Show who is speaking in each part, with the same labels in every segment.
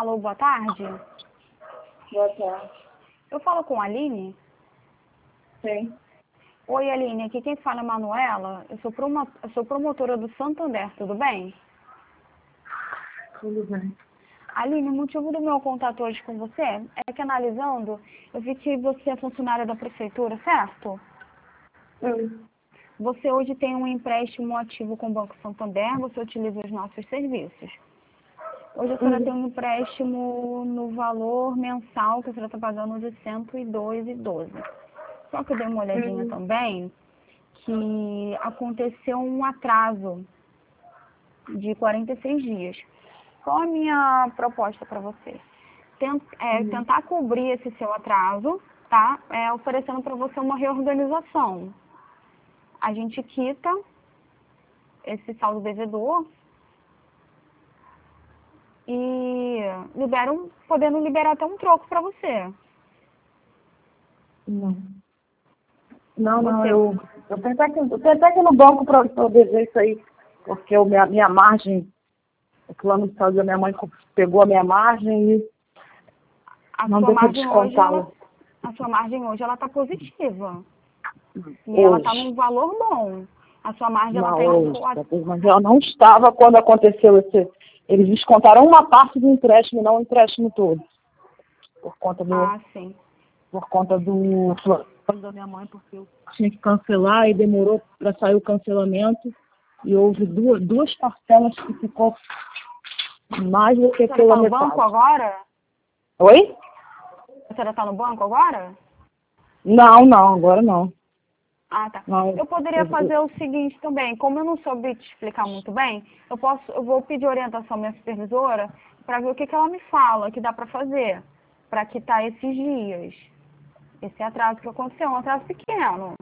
Speaker 1: Alô, boa tarde.
Speaker 2: Boa tarde.
Speaker 1: Eu falo com a Aline?
Speaker 2: Sim.
Speaker 1: Oi, Aline. Aqui quem fala é a Manuela. Eu sou promotora do Santander, tudo bem?
Speaker 2: Tudo bem.
Speaker 1: Aline, o motivo do meu contato hoje com você é que, analisando, eu vi que você é funcionária da prefeitura, certo?
Speaker 2: Sim.
Speaker 1: Você hoje tem um empréstimo ativo com o Banco Santander, você utiliza os nossos serviços. Hoje a senhora tem um empréstimo no valor mensal que a senhora está pagando de R$ 102,12. Só que eu dei uma olhadinha também que aconteceu um atraso de 46 dias. Qual a minha proposta para você? Tentar cobrir esse seu atraso, tá? Oferecendo para você uma reorganização. A gente quita esse saldo devedor e podendo liberar até um troco para você.
Speaker 2: Não. Não,
Speaker 1: Você-
Speaker 2: eu tentei aqui no banco para poder ver isso aí, porque minha margem, o plano de saúde da minha mãe pegou a minha margem e não deu para descontá-la.
Speaker 1: A sua margem hoje ela está positiva. E
Speaker 2: Hoje.
Speaker 1: ela está num valor bom. A sua margem ela está em
Speaker 2: Mas ela não estava quando aconteceu esse. Eles descontaram uma parte do empréstimo, não o empréstimo todo. Por conta do.
Speaker 1: Ah, sim.
Speaker 2: Por conta do plano da minha mãe, porque eu tinha que cancelar e demorou para sair o cancelamento. E houve duas parcelas que ficou mais do que
Speaker 1: A senhora
Speaker 2: pela
Speaker 1: está no
Speaker 2: metade.
Speaker 1: banco agora?
Speaker 2: Oi?
Speaker 1: A senhora está no banco agora?
Speaker 2: Não, agora não.
Speaker 1: Ah, tá.
Speaker 2: Não,
Speaker 1: Eu poderia fazer o seguinte também, como eu não soube te explicar muito bem, eu vou pedir orientação à minha supervisora para ver o que ela me fala que dá para fazer, para quitar esses dias. Esse atraso que aconteceu, um atraso pequeno.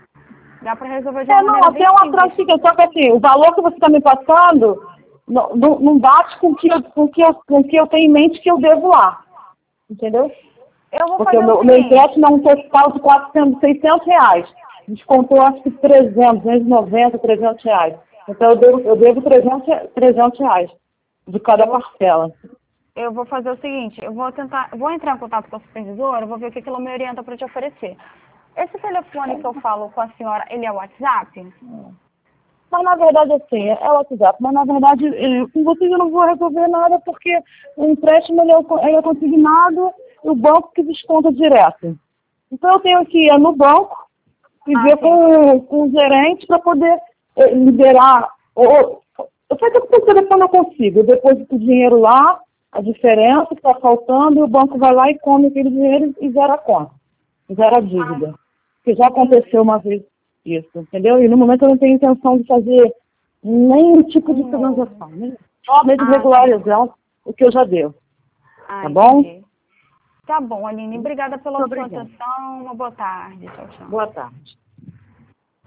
Speaker 1: Dá para resolver de uma maneira bem
Speaker 2: até um
Speaker 1: simples.
Speaker 2: atraso pequeno, só que assim, o valor que você está me passando não bate com o que eu tenho em mente que eu devo lá. Entendeu?
Speaker 1: Eu vou
Speaker 2: Porque
Speaker 1: fazer o
Speaker 2: o meu
Speaker 1: seguinte,
Speaker 2: empréstimo é um total de 400, R$ 600. Descontou acho que 290, R$ 300. Então eu devo R$ 300 de cada parcela.
Speaker 1: eu vou fazer o seguinte, vou entrar em contato com a supervisora, vou ver o que ela me orienta para te oferecer. Esse telefone que eu falo com a senhora, ele é o WhatsApp?
Speaker 2: Mas na verdade assim, é o WhatsApp, mas na verdade com vocês eu não vou resolver nada porque o empréstimo ele é consignado e o banco que desconta direto. Então eu tenho que ir no banco e ver com o gerente para poder liberar. Eu sei que por telefone eu consigo, eu deposito o dinheiro lá, a diferença que está faltando, e o banco vai lá e come aquele dinheiro e zera a conta, zera a dívida. Porque já aconteceu uma vez isso, entendeu? E no momento eu não tenho intenção de fazer nenhum tipo de transação, nem só mesmo regularizar o que eu já devo. Tá bom?
Speaker 1: Entendi. Tá bom, Aline. Obrigada pela sua atenção. Uma boa tarde. Tchau, tchau.
Speaker 2: Boa tarde.